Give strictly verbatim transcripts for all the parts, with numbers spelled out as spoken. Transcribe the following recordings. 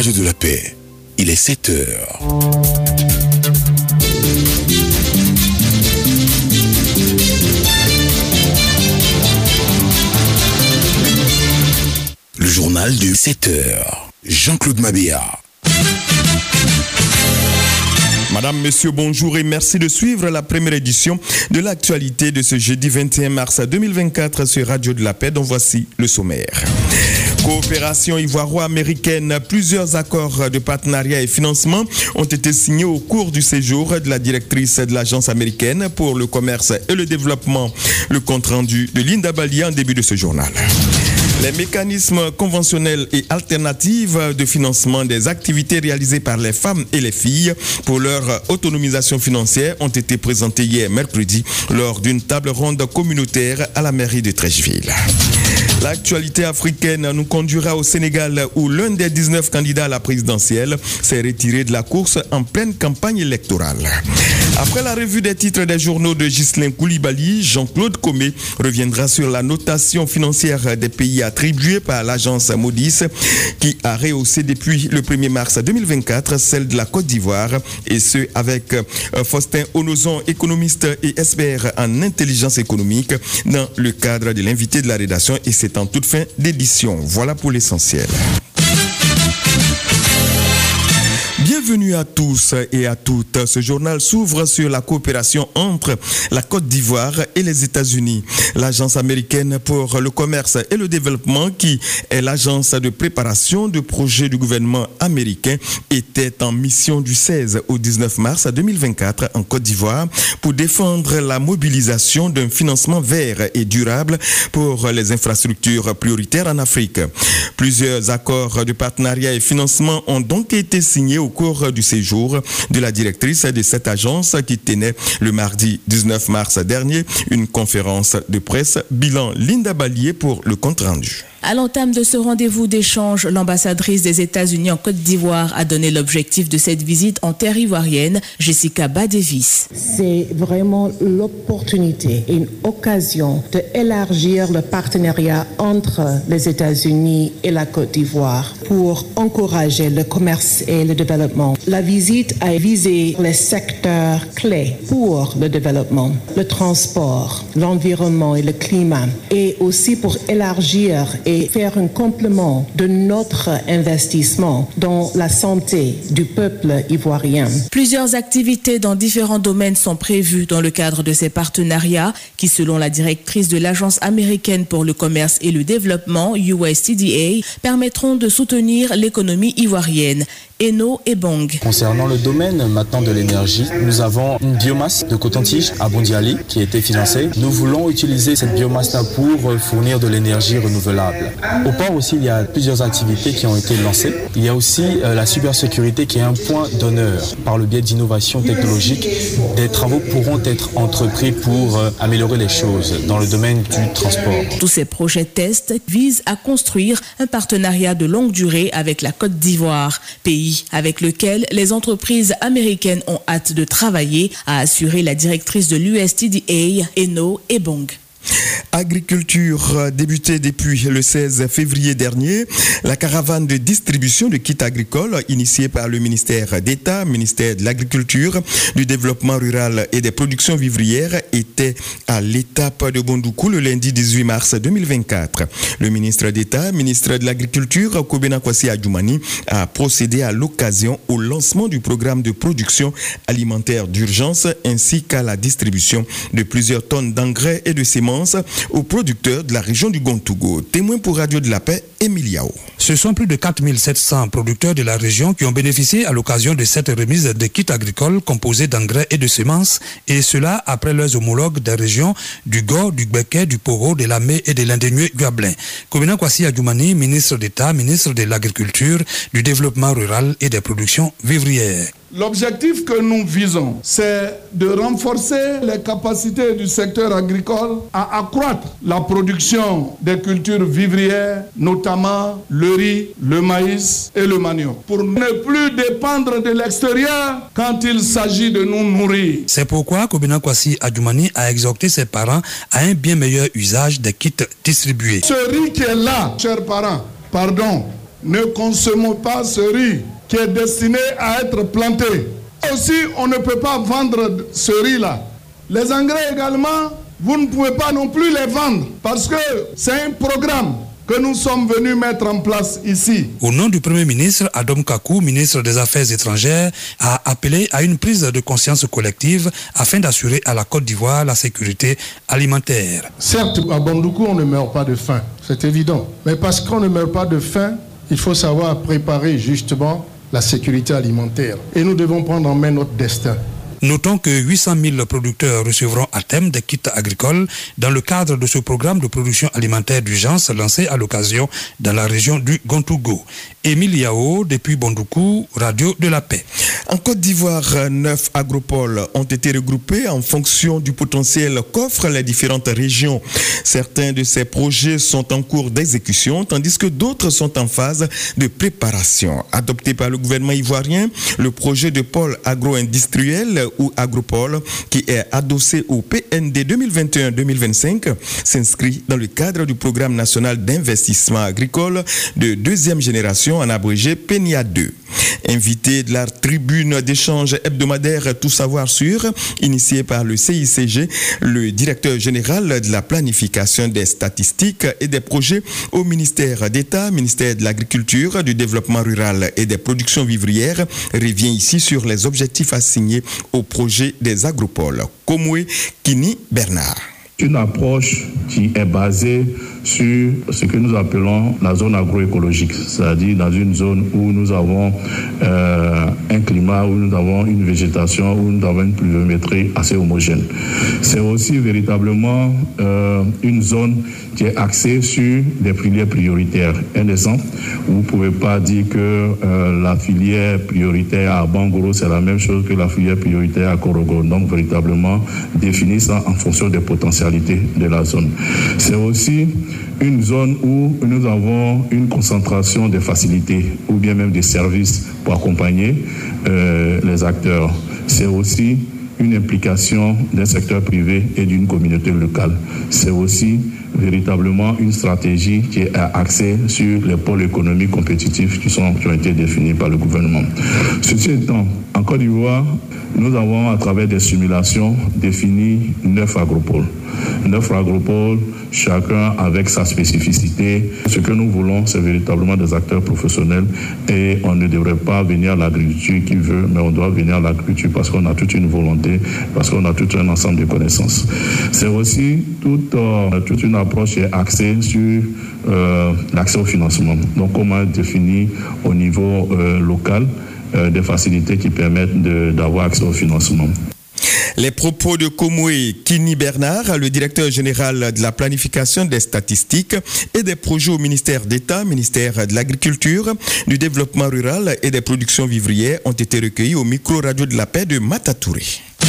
Radio de la Paix, il est sept heures. Le journal de sept heures. Jean-Claude Mabéa. Madame, Monsieur, bonjour et merci de suivre la première édition de l'actualité de ce jeudi vingt et un mars deux mille vingt-quatre sur Radio de la Paix, dont voici le sommaire. Coopération ivoiro-américaine, plusieurs accords de partenariat et financement ont été signés au cours du séjour de la directrice de l'Agence américaine pour le commerce et le développement. Le compte-rendu de Linda Bali en début de ce journal. Les mécanismes conventionnels et alternatifs de financement des activités réalisées par les femmes et les filles pour leur autonomisation financière ont été présentés hier mercredi lors d'une table ronde communautaire à la mairie de Treichville. L'actualité africaine nous conduira au Sénégal où l'un des dix-neuf candidats à la présidentielle s'est retiré de la course en pleine campagne électorale. Après la revue des titres des journaux de Ghislain Koulibaly, Jean-Claude Comé reviendra sur la notation financière des pays attribuée par l'agence Moody's qui a rehaussé depuis le premier mars deux mille vingt-quatre celle de la Côte d'Ivoire et ce avec Faustin Onozon, économiste et expert en intelligence économique dans le cadre de l'invité de la rédaction et c'est en toute fin d'édition. Voilà pour l'essentiel. Bienvenue à tous et à toutes. Ce journal s'ouvre sur la coopération entre la Côte d'Ivoire et les États-Unis. L'Agence américaine pour le commerce et le développement, qui est l'agence de préparation de projets du gouvernement américain, était en mission du seize au dix-neuf mars deux mille vingt-quatre en Côte d'Ivoire pour défendre la mobilisation d'un financement vert et durable pour les infrastructures prioritaires en Afrique. Plusieurs accords de partenariat et financement ont donc été signés au cours du séjour de la directrice de cette agence qui tenait le mardi dix-neuf mars dernier une conférence de presse. Bilan Linda Balié pour le compte rendu. À l'entame de ce rendez-vous d'échange, l'ambassadrice des États-Unis en Côte d'Ivoire a donné l'objectif de cette visite en terre ivoirienne, Jessica Ba-Davis. C'est vraiment l'opportunité, une occasion d'élargir le partenariat entre les États-Unis et la Côte d'Ivoire pour encourager le commerce et le développement. La visite a visé les secteurs clés pour le développement, le transport, l'environnement et le climat, et aussi pour élargir et faire un complément de notre investissement dans la santé du peuple ivoirien. Plusieurs activités dans différents domaines sont prévues dans le cadre de ces partenariats qui, selon la directrice de l'Agence américaine pour le commerce et le développement, U S T D A, permettront de soutenir l'économie ivoirienne. Eno et Bong. Concernant le domaine maintenant de l'énergie, nous avons une biomasse de coton-tige à Bondiali qui a été financée. Nous voulons utiliser cette biomasse-là pour fournir de l'énergie renouvelable. Au port aussi, il y a plusieurs activités qui ont été lancées. Il y a aussi euh, la cybersécurité qui est un point d'honneur. Par le biais d'innovation technologique, des travaux pourront être entrepris pour euh, améliorer les choses dans le domaine du transport. Tous ces projets tests visent à construire un partenariat de longue durée avec la Côte d'Ivoire, pays avec lequel les entreprises américaines ont hâte de travailler, a assuré la directrice de l'U S T D A, Eno Ebong. Agriculture débutée depuis le seize février dernier. La caravane de distribution de kits agricoles initiée par le ministère d'État, ministère de l'Agriculture, du Développement rural et des productions vivrières était à l'étape de Bondoukou le lundi dix-huit mars deux mille vingt-quatre. Le ministre d'État, ministre de l'Agriculture, Kobena Kwasi Adjoumani, a procédé à l'occasion au lancement du programme de production alimentaire d'urgence ainsi qu'à la distribution de plusieurs tonnes d'engrais et de sémences aux producteurs de la région du Gontougo. Témoin pour Radio de la Paix, Emiliao. Ce sont plus de quatre mille sept cents producteurs de la région qui ont bénéficié à l'occasion de cette remise de kits agricoles composés d'engrais et de semences, et cela après leurs homologues des régions du Gor, du Gbeke, du Poro, de Lamé et de l'Indénué Guablin. Kobena Kwasi Adjoumani, ministre d'État, ministre de l'Agriculture, du Développement rural et des productions vivrières. L'objectif que nous visons, c'est de renforcer les capacités du secteur agricole à accroître la production des cultures vivrières, notamment le riz, le maïs et le manioc, pour ne plus dépendre de l'extérieur quand il s'agit de nous nourrir. C'est pourquoi Kobena Kwasi Adjoumani a exhorté ses parents à un bien meilleur usage des kits distribués. Ce riz qui est là, chers parents, pardon, ne consommons pas ce riz qui est destiné à être planté. Aussi, on ne peut pas vendre ce riz-là. Les engrais également, vous ne pouvez pas non plus les vendre parce que c'est un programme que nous sommes venus mettre en place ici. Au nom du Premier ministre, Adam Kakou, ministre des Affaires étrangères, a appelé à une prise de conscience collective afin d'assurer à la Côte d'Ivoire la sécurité alimentaire. Certes, à Bandoukou, on ne meurt pas de faim, c'est évident. Mais parce qu'on ne meurt pas de faim, il faut savoir préparer justement la sécurité alimentaire. Et nous devons prendre en main notre destin. Notons que huit cent mille producteurs recevront à thème des kits agricoles dans le cadre de ce programme de production alimentaire d'urgence lancé à l'occasion dans la région du Gontougo. Émile Yao, depuis Bandoukou, Radio de la Paix. En Côte d'Ivoire, neuf agropoles ont été regroupés en fonction du potentiel qu'offrent les différentes régions. Certains de ces projets sont en cours d'exécution, tandis que d'autres sont en phase de préparation. Adopté par le gouvernement ivoirien, le projet de pôle agro-industriel ou agropole, qui est adossé au P N D deux mille vingt et un deux mille vingt-cinq, s'inscrit dans le cadre du programme national d'investissement agricole de deuxième génération, en abrégé P N I A deux. Invité de la tribune d'échange hebdomadaire Tout Savoir Sur, initié par le C I C G, le directeur général de la planification des statistiques et des projets au ministère d'État, ministère de l'Agriculture, du Développement rural et des productions vivrières, revient ici sur les objectifs assignés au projet des agropoles. Komwe Kini Bernard. Une approche qui est basée sur ce que nous appelons la zone agroécologique, c'est-à-dire dans une zone où nous avons euh, un climat, où nous avons une végétation, où nous avons une pluviométrie assez homogène. C'est aussi véritablement euh, une zone qui est axée sur des filières prioritaires. Un exemple, vous ne pouvez pas dire que euh, la filière prioritaire à Bangoro, c'est la même chose que la filière prioritaire à Korogo. Donc, véritablement, définir ça en fonction des potentialités de la zone. C'est aussi une zone où nous avons une concentration des facilités ou bien même des services pour accompagner euh, les acteurs. C'est aussi une implication d'un secteur privé et d'une communauté locale. C'est aussi véritablement une stratégie qui est axée sur les pôles économiques compétitifs qui, sont, qui ont été définis par le gouvernement. Ceci étant, en Côte d'Ivoire, nous avons, à travers des simulations, défini neuf agropoles. Neuf agropoles, chacun avec sa spécificité. Ce que nous voulons, c'est véritablement des acteurs professionnels et on ne devrait pas venir à l'agriculture qui veut, mais on doit venir à l'agriculture parce qu'on a toute une volonté, parce qu'on a tout un ensemble de connaissances. C'est aussi toute, euh, toute une approche qui est axée sur euh, l'accès au financement. Donc, comment définir au niveau euh, local euh, des facilités qui permettent de, d'avoir accès au financement. Les propos de Komwe Kini Bernard, le directeur général de la planification des statistiques et des projets au ministère d'État, ministère de l'Agriculture, du Développement rural et des productions vivrières, ont été recueillis au micro-radio de la paix de Matatouré.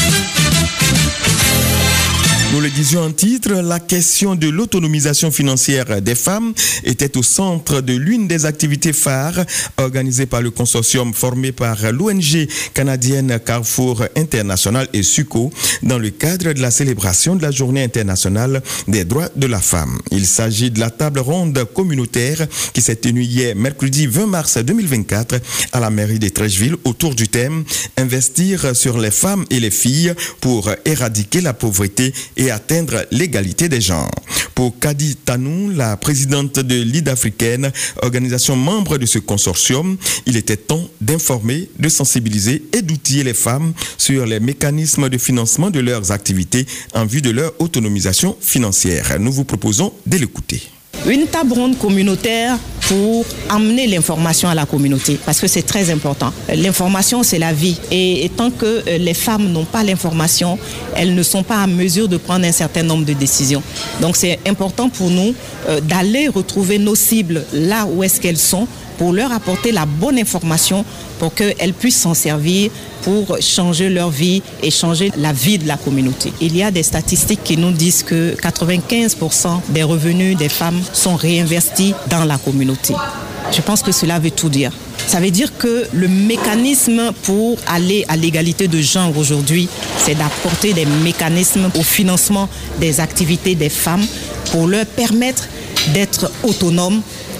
Nous le disions en titre, la question de l'autonomisation financière des femmes était au centre de l'une des activités phares organisées par le consortium formé par l'O N G canadienne Carrefour International et SUCO dans le cadre de la célébration de la Journée internationale des droits de la femme. Il s'agit de la table ronde communautaire qui s'est tenue hier mercredi vingt mars deux mille vingt-quatre à la mairie de Trècheville autour du thème « Investir sur les femmes et les filles pour éradiquer la pauvreté et atteindre l'égalité des genres ». Pour Kadi Tanou, la présidente de l'I D africaine, organisation membre de ce consortium, il était temps d'informer, de sensibiliser et d'outiller les femmes sur les mécanismes de financement de leurs activités en vue de leur autonomisation financière. Nous vous proposons de l'écouter. Une table ronde communautaire pour amener l'information à la communauté, parce que c'est très important. L'information, c'est la vie. Et, et tant que les femmes n'ont pas l'information, elles ne sont pas en mesure de prendre un certain nombre de décisions. Donc c'est important pour nous euh, d'aller retrouver nos cibles là où est-ce qu'elles sont, pour leur apporter la bonne information pour qu'elles puissent s'en servir pour changer leur vie et changer la vie de la communauté. Il y a des statistiques qui nous disent que quatre-vingt-quinze pour cent des revenus des femmes sont réinvestis dans la communauté. Je pense que cela veut tout dire. Ça veut dire que le mécanisme pour aller à l'égalité de genre aujourd'hui, c'est d'apporter des mécanismes au financement des activités des femmes pour leur permettre d'être autonomes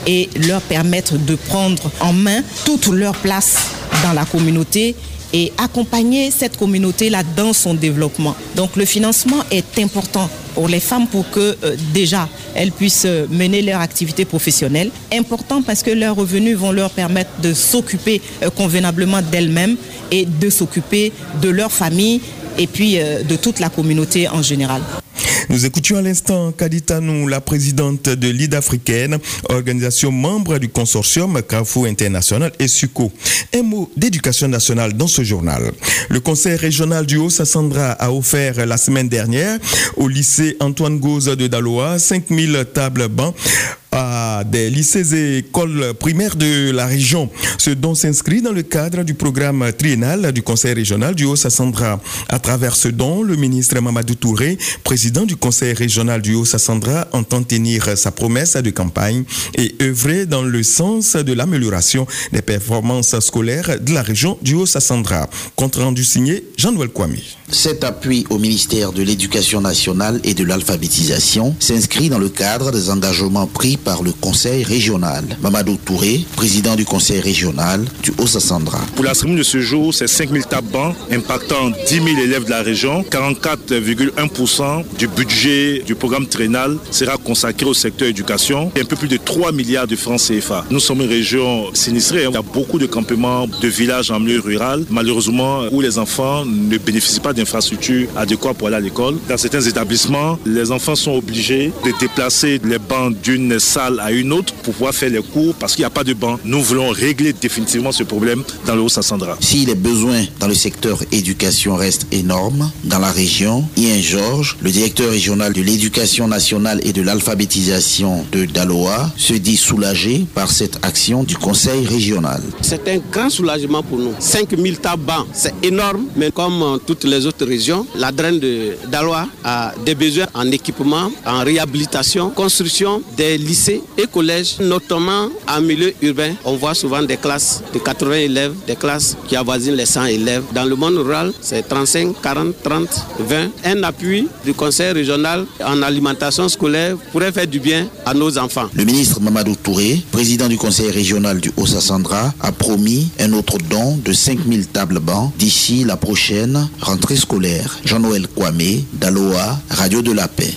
et leur permettre de prendre en main toute leur place dans la communauté et accompagner cette communauté-là dans son développement. Donc le financement est important pour les femmes pour que euh, déjà elles puissent mener leur activité professionnelle. Important parce que leurs revenus vont leur permettre de s'occuper euh, convenablement d'elles-mêmes et de s'occuper de leur famille et puis euh, de toute la communauté en général. Nous écoutions à l'instant Kadita Nou, la présidente de l'I D africaine, organisation membre du consortium Carrefour International et SUCO. Un mot d'éducation nationale dans ce journal. Le conseil régional du Haut-Sassandra a offert la semaine dernière au lycée Antoine Gauze de Daloa cinq mille tables bancs à des lycées et écoles primaires de la région. Ce don s'inscrit dans le cadre du programme triennal du Conseil régional du Haut-Sassandra. À travers ce don, le ministre Mamadou Touré, président du Conseil régional du Haut-Sassandra, entend tenir sa promesse de campagne et œuvrer dans le sens de l'amélioration des performances scolaires de la région du Haut-Sassandra. Compte rendu signé Jean-Noël Kwame. Cet appui au ministère de l'Éducation nationale et de l'alphabétisation s'inscrit dans le cadre des engagements pris par le Conseil régional. Mamadou Touré, président du Conseil régional du Haut-Sassandra. Pour la cérémonie de ce jour, c'est cinq mille tables bancs impactant dix mille élèves de la région. quarante-quatre virgule un pour cent du budget du programme triennal sera consacré au secteur éducation. Un peu plus de trois milliards de francs C F A. Nous sommes une région sinistrée. Il y a beaucoup de campements de villages en milieu rural, malheureusement, où les enfants ne bénéficient pas d'infrastructures adéquates pour aller à l'école. Dans certains établissements, les enfants sont obligés de déplacer les bancs d'une salle à une autre pour pouvoir faire les cours parce qu'il n'y a pas de banc. Nous voulons régler définitivement ce problème dans le Haut-Sassandra. Si les besoins dans le secteur éducation restent énormes dans la région, Ian Georges, le directeur régional de l'éducation nationale et de l'alphabétisation de Daloa, se dit soulagé par cette action du Conseil régional. C'est un grand soulagement pour nous. cinq mille tables bancs, c'est énorme, mais comme toutes les autres régions, la draine de Daloa a des besoins en équipement, en réhabilitation, construction des lycées et collèges, notamment en milieu urbain. On voit souvent des classes de quatre-vingts élèves, des classes qui avoisinent les cent élèves. Dans le monde rural, c'est trente-cinq, quarante, trente, vingt. Un appui du Conseil régional en alimentation scolaire pourrait faire du bien à nos enfants. Le ministre Mamadou Touré, président du Conseil régional du Haut-Sassandra, a promis un autre don de cinq mille tables bancs d'ici la prochaine rentrée scolaire. Jean-Noël Kwame, Daloa, Radio de la Paix.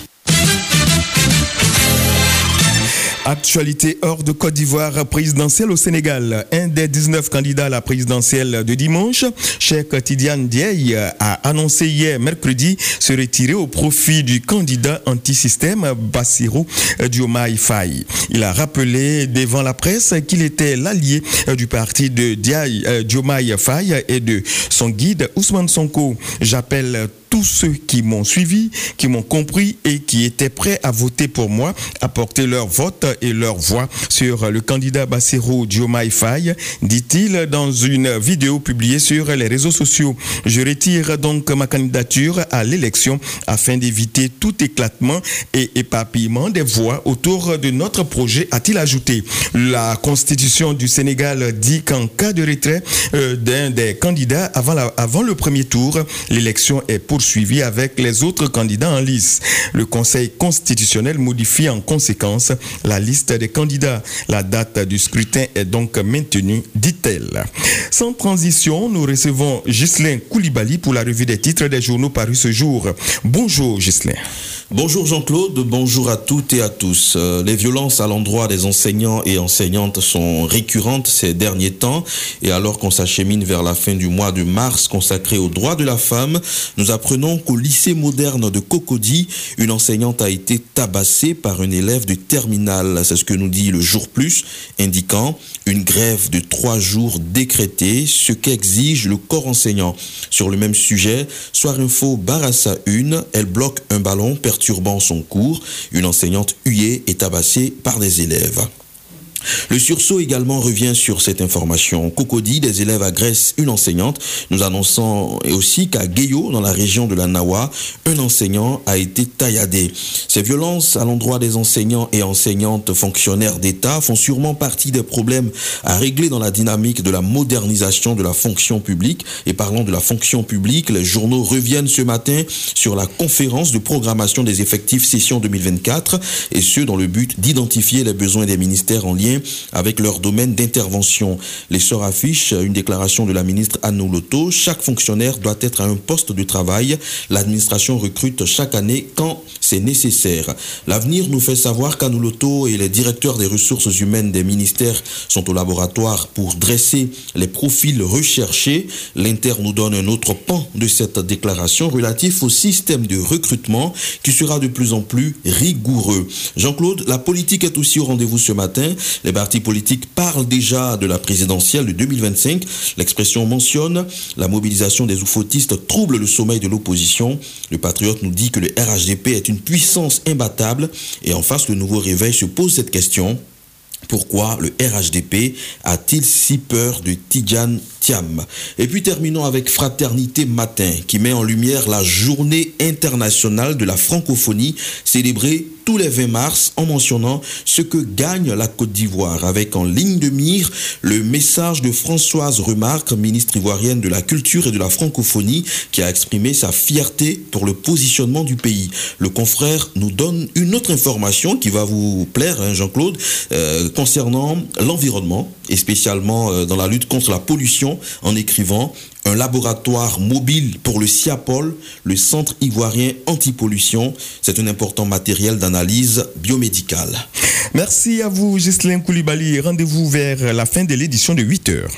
Actualité hors de Côte d'Ivoire présidentielle au Sénégal. Un des dix-neuf candidats à la présidentielle de dimanche, Cheikh Tidiane Diaye, a annoncé hier mercredi se retirer au profit du candidat anti-système Bassirou Diomaye Faye. Il a rappelé devant la presse qu'il était l'allié du parti de Diaye, Diomaye Faye et de son guide Ousmane Sonko. J'appelle tous ceux qui m'ont suivi, qui m'ont compris et qui étaient prêts à voter pour moi, à porter leur vote et leur voix sur le candidat Bassirou Diomaye Faye, dit-il dans une vidéo publiée sur les réseaux sociaux. Je retire donc ma candidature à l'élection afin d'éviter tout éclatement et éparpillement des voix autour de notre projet, a-t-il ajouté. La Constitution du Sénégal dit qu'en cas de retrait euh, d'un des candidats avant, la, avant le premier tour, l'élection est poursuivie avec les autres candidats en lice. Le Conseil constitutionnel modifie en conséquence la liste des candidats. La date du scrutin est donc maintenue, dit-elle. Sans transition, nous recevons Ghislain Koulibaly pour la revue des titres des journaux parus ce jour. Bonjour Ghislain. Bonjour Jean-Claude, bonjour à toutes et à tous. Euh, les violences à l'endroit des enseignants et enseignantes sont récurrentes ces derniers temps et alors qu'on s'achemine vers la fin du mois de mars consacré aux droits de la femme, nous apprenons qu'au lycée moderne de Cocody, une enseignante a été tabassée par un élève de terminale. C'est ce que nous dit le Jour Plus, indiquant une grève de trois jours décrétée, ce qu'exige le corps enseignant. Sur le même sujet, Soir Info Barassa une, elle bloque un ballon perturbant son cours. Une enseignante huée est tabassée par des élèves. Le sursaut également revient sur cette information. Cocody, des élèves agressent une enseignante. Nous annonçons aussi qu'à Guéyo, dans la région de la Nawa, un enseignant a été tailladé. Ces violences à l'endroit des enseignants et enseignantes fonctionnaires d'État font sûrement partie des problèmes à régler dans la dynamique de la modernisation de la fonction publique. Et parlant de la fonction publique, les journaux reviennent ce matin sur la conférence de programmation des effectifs session deux mille vingt-quatre et ce dans le but d'identifier les besoins des ministères en lien lien avec leur domaine d'intervention. L'essor affiche une déclaration de la ministre Annou Loto. Chaque fonctionnaire doit être à un poste de travail. L'administration recrute chaque année quand c'est nécessaire. L'avenir nous fait savoir qu'Annou Loto et les directeurs des ressources humaines des ministères sont au laboratoire pour dresser les profils recherchés. L'Inter nous donne un autre pan de cette déclaration relatif au système de recrutement qui sera de plus en plus rigoureux. Jean-Claude, la politique est aussi au rendez-vous ce matin. Les partis politiques parlent déjà de la présidentielle de deux mille vingt-cinq. L'expression mentionne la mobilisation des oufautistes trouble le sommeil de l'opposition. Le Patriote nous dit que le R H D P est une puissance imbattable et en face, le nouveau réveil se pose cette question. Pourquoi le R H D P a-t-il si peur de Tidjane Thiam? Et puis terminons avec Fraternité Matin qui met en lumière la journée internationale de la francophonie célébrée tous les vingt mars en mentionnant ce que gagne la Côte d'Ivoire avec en ligne de mire le message de Françoise Remarque, ministre ivoirienne de la culture et de la francophonie qui a exprimé sa fierté pour le positionnement du pays. Le confrère nous donne une autre information qui va vous plaire, hein, Jean-Claude, euh, concernant l'environnement et spécialement euh, dans la lutte contre la pollution en écrivant un laboratoire mobile pour le SIAPOL, le Centre ivoirien anti-pollution. C'est un important matériel d'analyse biomédicale. Merci à vous, Ghislain Koulibaly. Rendez-vous vers la fin de l'édition de huit heures.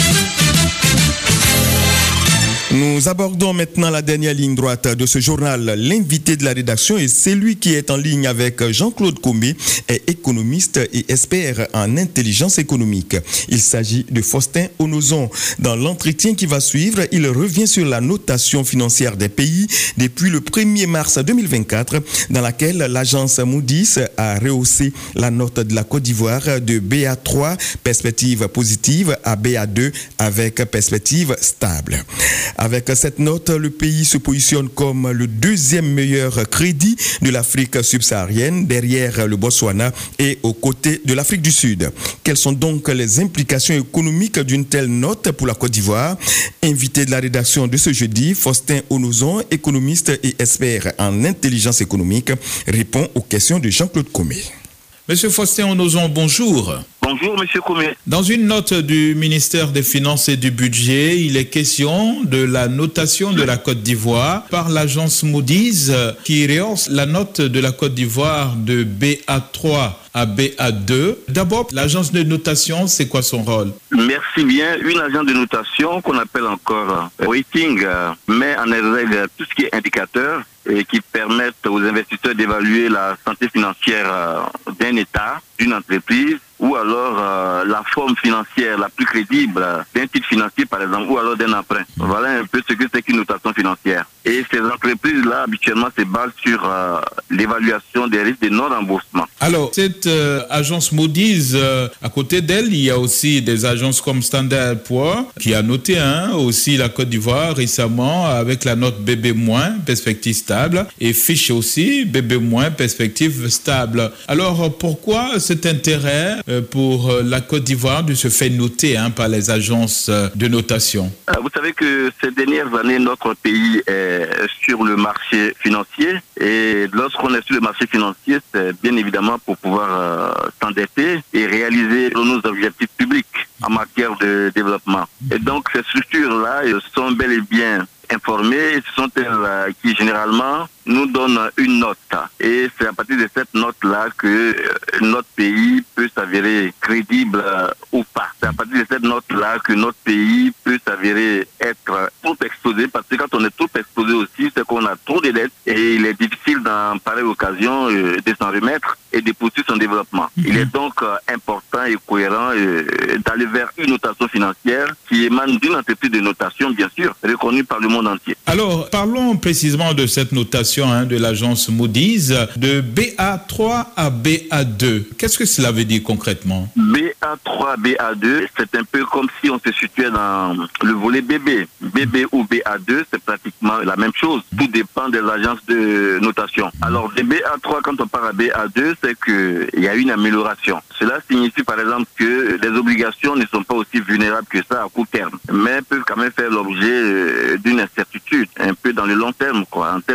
Nous abordons maintenant la dernière ligne droite de ce journal. L'invité de la rédaction est celui qui est en ligne avec Jean-Claude Comé, est économiste et expert en intelligence économique. Il s'agit de Faustin Onozon. Dans l'entretien qui va suivre, il revient sur la notation financière des pays depuis le premier mars deux mille vingt-quatre, dans laquelle l'agence Moody's a rehaussé la note de la Côte d'Ivoire de B A trois, perspective positive, à B A deux, avec perspective stable. Avec cette note, le pays se positionne comme le deuxième meilleur crédit de l'Afrique subsaharienne, derrière le Botswana et aux côtés de l'Afrique du Sud. Quelles sont donc les implications économiques d'une telle note pour la Côte d'Ivoire? Invité de la rédaction de ce jeudi, Faustin Onozon, économiste et expert en intelligence économique, répond aux questions de Jean-Claude Comé. Monsieur Faustin Onozon, bonjour. Bonjour, Monsieur Comé. Dans une note du ministère des Finances et du Budget, il est question de la notation de la Côte d'Ivoire par l'agence Moody's qui rehausse la note de la Côte d'Ivoire de B A trois à B A deux. D'abord, l'agence de notation, c'est quoi son rôle? Merci bien. Une agence de notation qu'on appelle encore rating met en exergue tout ce qui est indicateur et qui permettent aux investisseurs d'évaluer la santé financière d'un État, d'une entreprise, ou alors euh, la forme financière la plus crédible d'un titre financier, par exemple, ou alors d'un emprunt. Voilà un peu ce que c'est qu'une notation financière. Et ces entreprises-là, habituellement, se basent sur euh, l'évaluation des risques de non-remboursement. Alors, cette euh, agence Moody's, euh, à côté d'elle, il y a aussi des agences comme Standard and Poor's, qui a noté hein, aussi la Côte d'Ivoire récemment avec la note B B-, perspective stable, et Fitch aussi, B B-, perspective stable. Alors, pourquoi cet intérêt pour la Côte d'Ivoire de se faire noter hein, par les agences de notation? Vous savez que ces dernières années, notre pays est sur le marché financier et lorsqu'on est sur le marché financier, c'est bien évidemment pour pouvoir euh, s'endetter et réaliser nos objectifs publics en matière de développement. Et donc ces structures-là sont bel et bien informées, ce sont elles euh, qui généralement nous donnent une note. Et c'est à partir de cette note-là que euh, notre pays peut s'avérer crédible euh, ou pas. C'est à partir de cette note-là que notre pays peut s'avérer être trop exposé, parce que quand on est trop exposé aussi, c'est qu'on a trop de dettes et il est difficile dans pareille occasion euh, de s'en remettre et de poursuivre son développement. Mm-hmm. Il est donc euh, important et cohérent euh, d'aller vers une notation financière qui émane d'une entreprise de notation, bien sûr, reconnue par le monde entier. Alors, parlons précisément de cette notation hein, de l'agence Moody's, de B A trois à B A deux. Qu'est-ce que cela veut dire concrètement? B A trois, B A deux, c'est un peu comme si on se situait dans le volet B B. B B ou B A deux, c'est pratiquement la même chose. Tout dépend des agences de notation. Alors, de B A trois, quand on part à B A deux, c'est qu'il y a une amélioration. Cela signifie par exemple que les obligations ne sont pas aussi vulnérables que ça à court terme, mais peuvent quand même faire l'objet d'une incertitude un peu dans le long terme, quoi, en termes de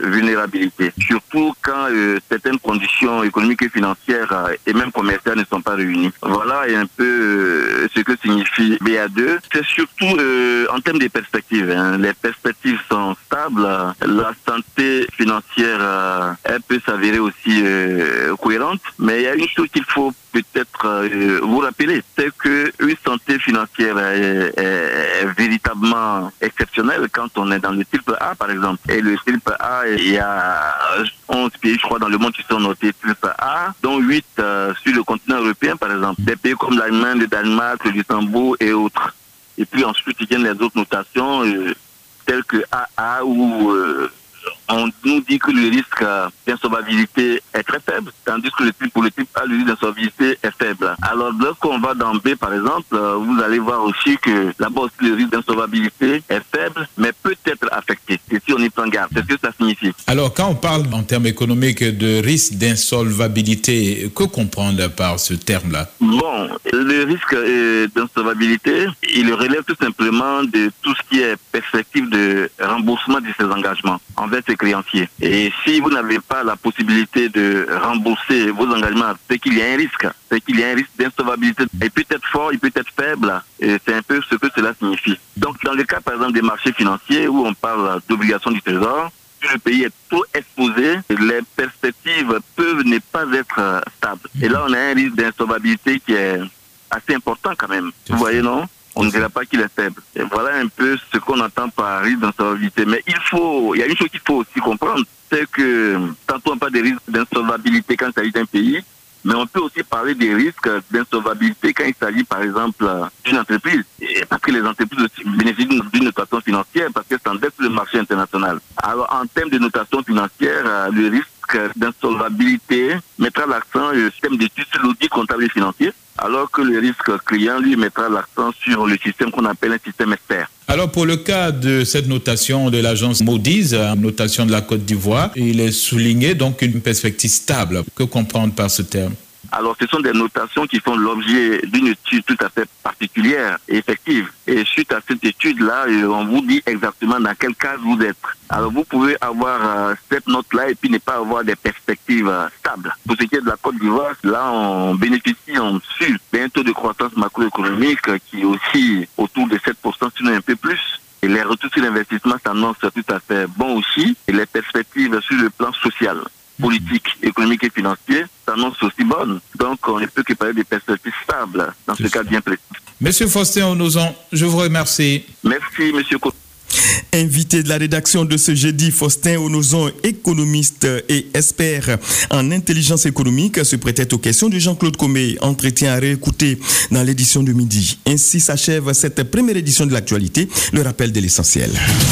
vulnérabilité, surtout quand euh, certaines conditions économiques et financières euh, et même commerciales ne sont pas réunies. Voilà un peu euh, ce que signifie B A deux. C'est surtout euh, en termes de perspectives. Hein. Les perspectives sont stables. La santé financière, euh, elle peut s'avérer aussi euh, cohérente, mais il y a une chose qu'il faut peut-être euh, vous rappeler, c'est qu'une santé financière est, est, est véritablement exceptionnelle quand on est dans le type A, par exemple. Et le type A, il y a onze pays, je crois, dans le monde qui sont notés type A, dont huit euh, sur le continent européen, par exemple. Des pays comme l'Allemagne, le Danemark, le Luxembourg et autres. Et puis ensuite, il y a les autres notations, euh, telles que A A, où euh, on nous dit que le risque d'insolvabilité est très faible, tandis que le type, pour le type A, le risque d'insolvabilité est faible. Alors, lorsqu'on va dans B, par exemple, vous allez voir aussi que là-bas aussi le risque d'insolvabilité est faible, mais peut être affecté. Et si on y prend garde, c'est ce que ça signifie. Alors, quand on parle en termes économiques de risque d'insolvabilité, que comprendre par ce terme-là? Bon, le risque euh, d'insolvabilité, il relève tout simplement de tout ce qui est perspective de remboursement de ses engagements envers ses créanciers. Et si vous n'avez pas la possibilité de rembourser vos engagements, c'est qu'il y a un risque. C'est qu'il y a un risque d'insolvabilité. Il peut être fort, il peut être faible. Et c'est un peu ce que cela signifie. Donc, dans le cas, par exemple, des marchés financiers où on parle d'obligations du trésor, si le pays est trop exposé, les perspectives peuvent ne pas être stables. Et là, on a un risque d'insolvabilité qui est assez important quand même. Vous voyez, non? On ne dirait pas qu'il est faible. Et voilà un peu ce qu'on entend par risque d'insolvabilité. Mais il faut, il y a une chose qu'il faut aussi comprendre, c'est que tantôt on parle des risques d'insolvabilité quand il s'agit d'un pays, mais on peut aussi parler des risques d'insolvabilité quand il s'agit, par exemple, d'une entreprise. Et parce que les entreprises aussi bénéficient d'une notation financière, parce qu'elles s'endettent sur le marché international. Alors, en termes de notation financière, le risque d'insolvabilité mettra l'accent sur le système d'études sur l'audit comptable et financier, alors que le risque client, lui, mettra l'accent sur le système qu'on appelle un système expert. Alors, pour le cas de cette notation de l'agence Moody's, notation de la Côte d'Ivoire, il est souligné donc une perspective stable. Que comprendre par ce terme? Alors, ce sont des notations qui font l'objet d'une étude tout à fait particulière et effective. Et suite à cette étude-là, on vous dit exactement dans quel cas vous êtes. Alors, vous pouvez avoir euh, cette note-là et puis ne pas avoir des perspectives euh, stables. Pour ce qui est de la Côte d'Ivoire, là, on bénéficie en dessus d'un taux de croissance macroéconomique qui est aussi autour de sept pour cent, sinon un peu plus. Et les retours sur l'investissement s'annoncent tout à fait bons aussi. Et les perspectives sur le plan social, politique, économique et financier s'annoncent aussi bonnes. Donc, on ne peut que parler des perspectives stables, dans ce cas bien précis. Monsieur Faustin Onozon, je vous remercie. Merci, monsieur Côté. Invité de la rédaction de ce jeudi, Faustin Onozon, économiste et expert en intelligence économique, se prêtait aux questions de Jean-Claude Comé. Entretien à réécouter dans l'édition de midi. Ainsi s'achève cette première édition de l'actualité. Le rappel de l'essentiel.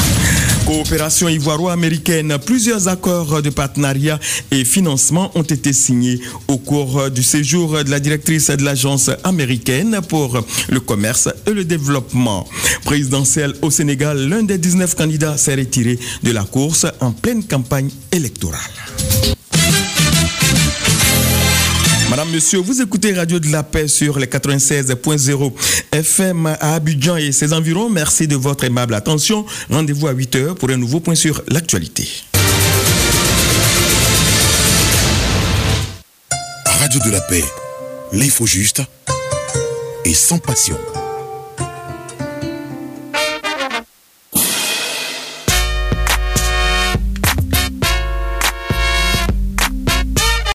Coopération ivoiro-américaine, plusieurs accords de partenariat et financement ont été signés au cours du séjour de la directrice de l'agence américaine pour le commerce et le développement. Présidentielle au Sénégal, l'un des dix-neuf candidats s'est retiré de la course en pleine campagne électorale. Madame, Monsieur, vous écoutez Radio de la Paix sur les quatre-vingt-seize point zéro F M à Abidjan et ses environs. Merci de votre aimable attention. Rendez-vous à huit heures pour un nouveau point sur l'actualité. Radio de la Paix, l'info juste et sans passion.